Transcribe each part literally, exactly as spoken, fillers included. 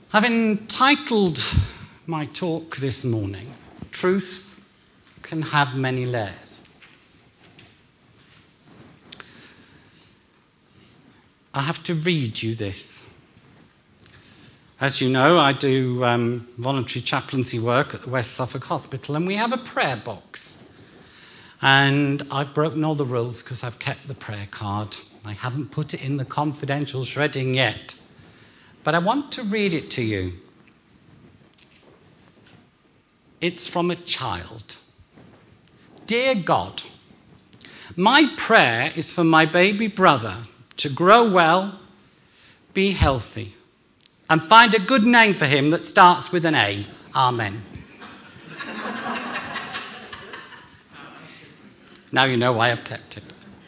I've entitled my talk this morning, Truth Can Have Many Layers. I have to read you this. As you know, I do um, voluntary chaplaincy work at the West Suffolk Hospital, and we have a prayer box. And I've broken all the rules because I've kept the prayer card. I haven't put it in the confidential shredding yet. But I want to read it to you. It's from a child. Dear God, my prayer is for my baby brother to grow well, be healthy, and find a good name for him that starts with an A. Amen. Now you know why I've kept it.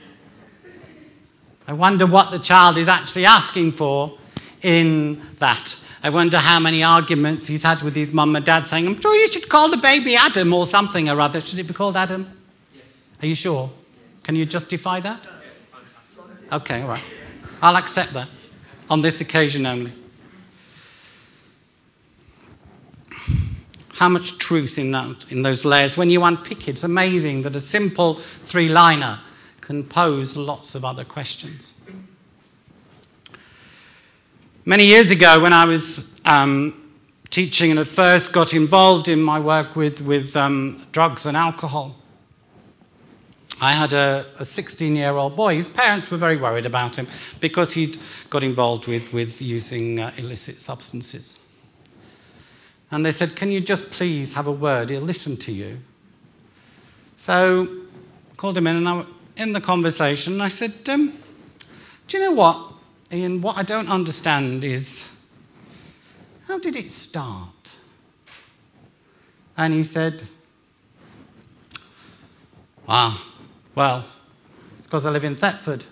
I wonder what the child is actually asking for in that. I wonder how many arguments he's had with his mum and dad saying, I'm sure you should call the baby Adam or something or other. Should it be called Adam? Yes. Are you sure? Yes. Can you justify that? Yes. Okay, all right. I'll accept that on this occasion only. How much truth in that, in those layers. When you unpick it, it's amazing that a simple three-liner can pose lots of other questions. Many years ago, when I was um, teaching and at first got involved in my work with, with um, drugs and alcohol, I had a, a sixteen-year-old boy. His parents were very worried about him because he'd got involved with, with using uh, illicit substances. And they said, can you just please have a word? He'll listen to you. So I called him in, and I, in the conversation, I said, um, do you know what? Ian, what I don't understand is, how did it start? And he said, ah, well, it's because I live in Thetford.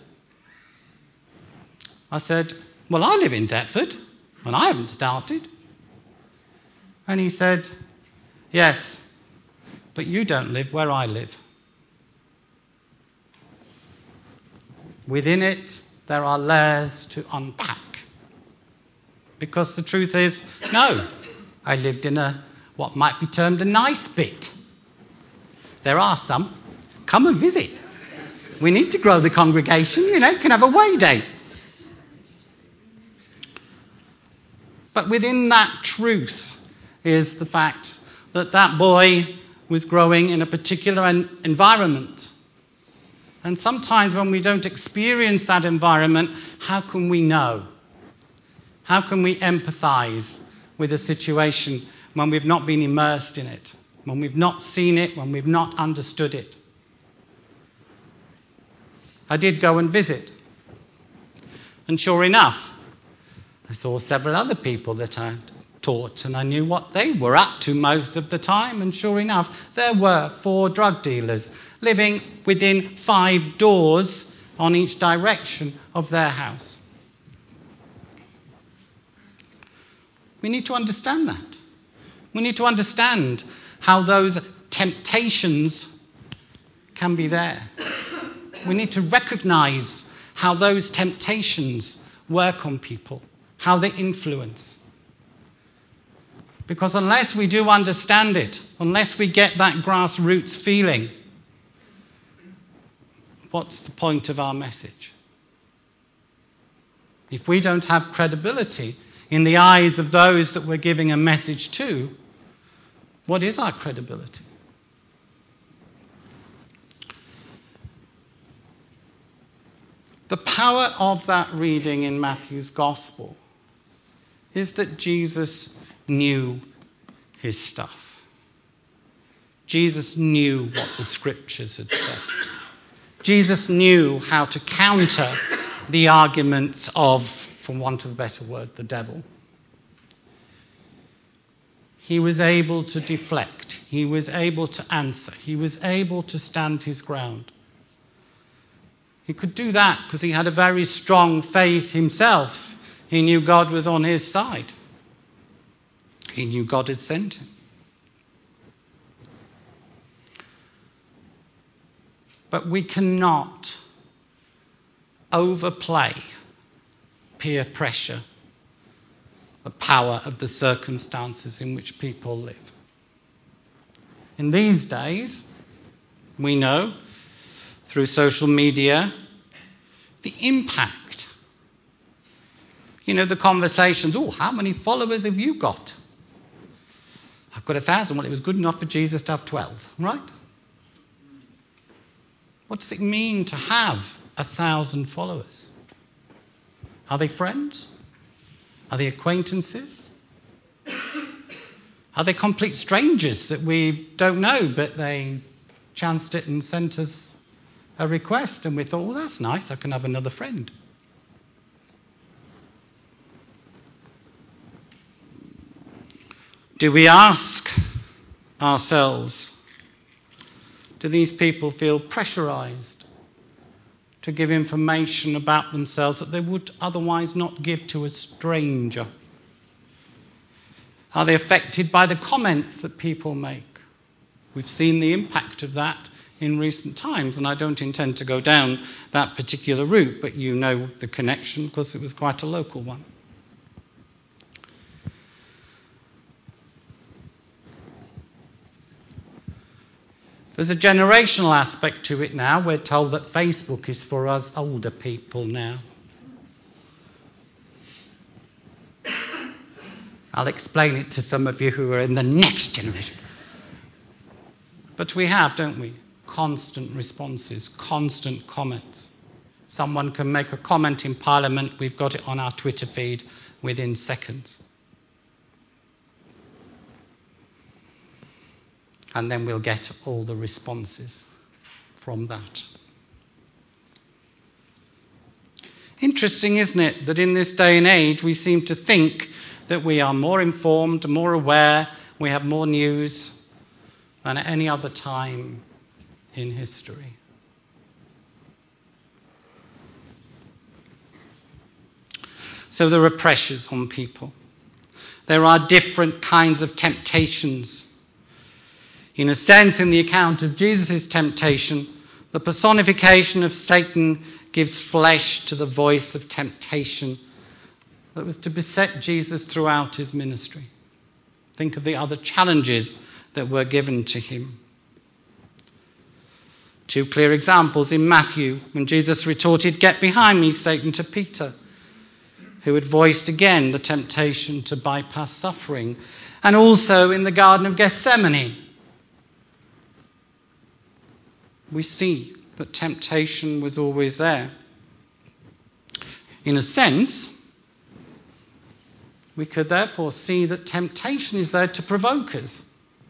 I said, well, I live in Thetford, and I haven't started. And he said, yes, but you don't live where I live. Within it, there are layers to unpack. Because the truth is, no, I lived in a what might be termed a nice bit. There are some. Come and visit. We need to grow the congregation, you know, can have a way day. But within that truth is the fact that that boy was growing in a particular environment. And sometimes when we don't experience that environment, how can we know? How can we empathize with a situation when we've not been immersed in it, when we've not seen it, when we've not understood it? I did go and visit. And sure enough, I saw several other people that I taught, and I knew what they were up to most of the time. And sure enough, there were four drug dealers living within five doors on each direction of their house. We need to understand that. We need to understand how those temptations can be there. We need to recognize how those temptations work on people, how they influence. Because unless we do understand it, unless we get that grassroots feeling, what's the point of our message? If we don't have credibility in the eyes of those that we're giving a message to, what is our credibility? The power of that reading in Matthew's Gospel is that Jesus knew his stuff. Jesus knew what the scriptures had said. Jesus knew how to counter the arguments of, for want of a better word, the devil. He was able to deflect. He was able to answer. He was able to stand his ground. He could do that because he had a very strong faith himself. He knew God was on his side. He knew God had sent him. But we cannot overplay peer pressure the power of the circumstances in which people live. In these days, we know through social media the impact. You know, the conversations, oh, how many followers have you got? I've got a thousand. Well, it was good enough for Jesus to have twelve, right? What does it mean to have a thousand followers? Are they friends? Are they acquaintances? Are they complete strangers that we don't know, but they chanced it and sent us a request and we thought, well, that's nice, I can have another friend. Do we ask ourselves, do these people feel pressurized to give information about themselves that they would otherwise not give to a stranger? Are they affected by the comments that people make? We've seen the impact of that in recent times, and I don't intend to go down that particular route, but you know the connection because it was quite a local one. There's a generational aspect to it now. We're told that Facebook is for us older people now. I'll explain it to some of you who are in the next generation. But we have, don't we? Constant responses, constant comments. Someone can make a comment in Parliament, we've got it on our Twitter feed within seconds. And then we'll get all the responses from that. Interesting, isn't it, that in this day and age we seem to think that we are more informed, more aware, we have more news than at any other time in history. So there are pressures on people. There are different kinds of temptations. In a sense, in the account of Jesus' temptation, the personification of Satan gives flesh to the voice of temptation that was to beset Jesus throughout his ministry. Think of the other challenges that were given to him. Two clear examples in Matthew, when Jesus retorted, "Get behind me, Satan," to Peter, who had voiced again the temptation to bypass suffering. And also in the Garden of Gethsemane, we see that temptation was always there. In a sense, we could therefore see that temptation is there to provoke us.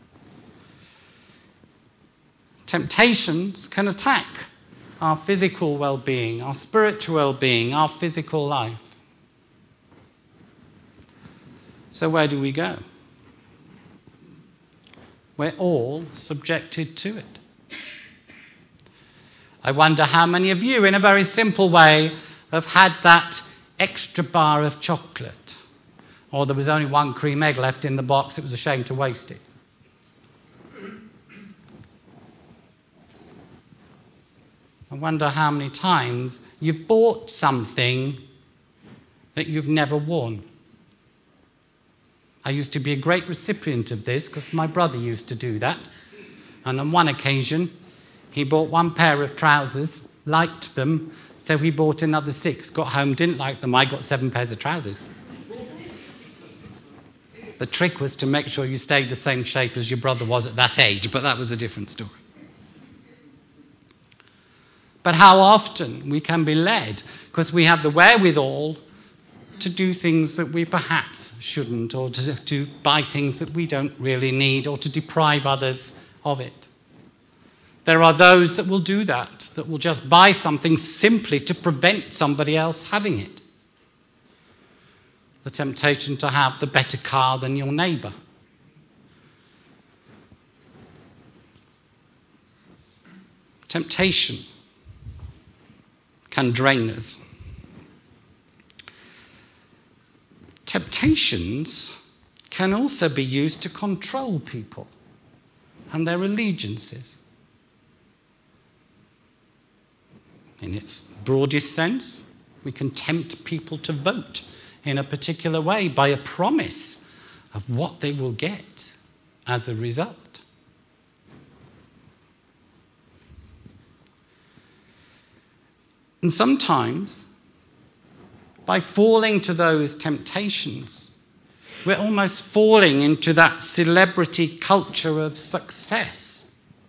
Temptations can attack our physical well-being, our spiritual well-being, our physical life. So where do we go? We're all subjected to it. I wonder how many of you, in a very simple way, have had that extra bar of chocolate. Or there was only one cream egg left in the box, it was a shame to waste it. I wonder how many times you've bought something that you've never worn. I used to be a great recipient of this because my brother used to do that. And on one occasion, he bought one pair of trousers, liked them, so he bought another six, got home, didn't like them. I got seven pairs of trousers. The trick was to make sure you stayed the same shape as your brother was at that age, but that was a different story. But how often we can be led, because we have the wherewithal to do things that we perhaps shouldn't, or to, to buy things that we don't really need, or to deprive others of it. There are those that will do that, that will just buy something simply to prevent somebody else having it. The temptation to have the better car than your neighbour. Temptation can drain us. Temptations can also be used to control people and their allegiances. In its broadest sense, we can tempt people to vote in a particular way by a promise of what they will get as a result. And sometimes, by falling to those temptations, we're almost falling into that celebrity culture of success.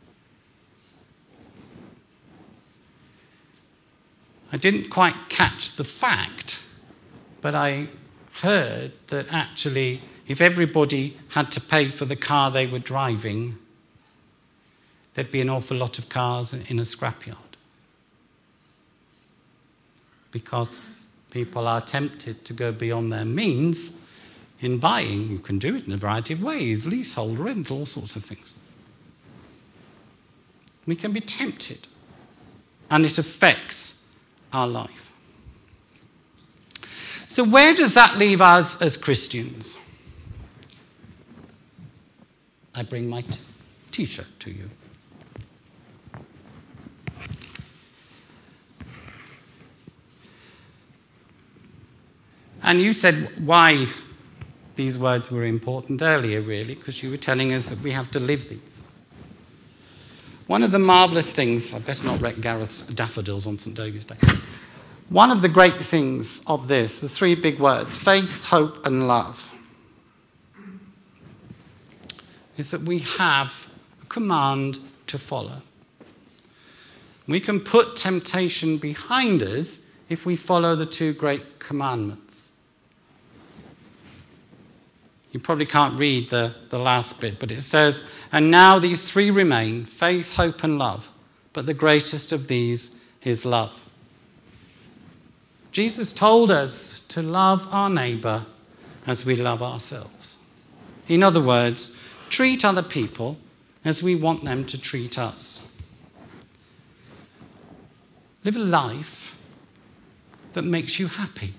I didn't quite catch the fact, but I heard that actually if everybody had to pay for the car they were driving, there'd be an awful lot of cars in a scrapyard. Because people are tempted to go beyond their means in buying. You can do it in a variety of ways, leasehold, rental, all sorts of things. We can be tempted, and it affects our life. So where does that leave us as Christians? I bring my t- t-shirt to you. And you said why these words were important earlier, really, because you were telling us that we have to live these. One of the marvellous things, I better not wreck Gareth's daffodils on Saint David's Day. One of the great things of this, the three big words, faith, hope and love, is that we have a command to follow. We can put temptation behind us if we follow the two great commandments. You probably can't read the, the last bit, but it says, and now these three remain, faith, hope and love, but the greatest of these is love. Jesus told us to love our neighbour as we love ourselves. In other words, treat other people as we want them to treat us. Live a life that makes you happy.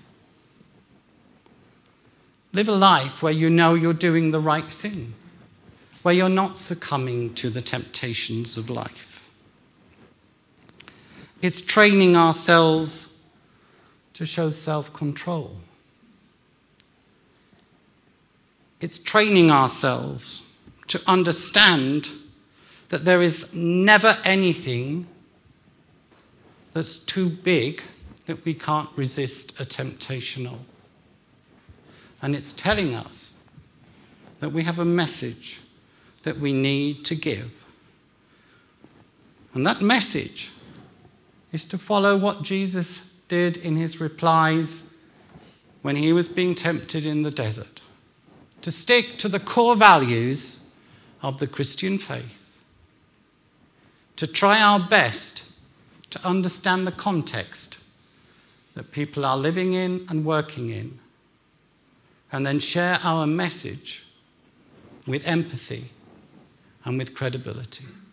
Live a life where you know you're doing the right thing, where you're not succumbing to the temptations of life. It's training ourselves to show self-control. It's training ourselves to understand that there is never anything that's too big that we can't resist a temptation of. And it's telling us that we have a message that we need to give. And that message is to follow what Jesus did in his replies when he was being tempted in the desert. To stick to the core values of the Christian faith. To try our best to understand the context that people are living in and working in. And then share our message with empathy and with credibility.